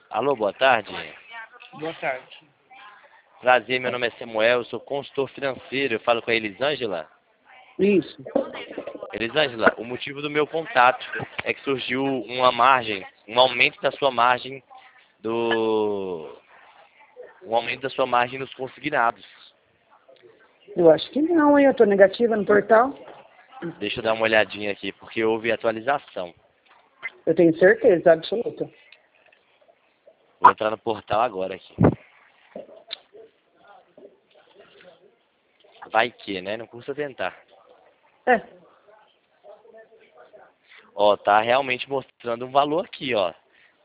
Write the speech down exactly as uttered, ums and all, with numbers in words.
Alô, boa tarde. Boa tarde. Prazer, meu nome é Samuel, eu sou consultor financeiro. Eu falo com a Elisângela. Isso. Elisângela, o motivo do meu contato é que surgiu uma margem, um aumento da sua margem do... um aumento da sua margem nos consignados. Eu acho que não, hein? Eu tô negativa no portal. Deixa eu dar uma olhadinha aqui, porque houve atualização. Eu tenho certeza absoluta. Vou entrar no portal agora aqui. Vai que, né? Não custa tentar. É. Ó, tá realmente mostrando um valor aqui, ó.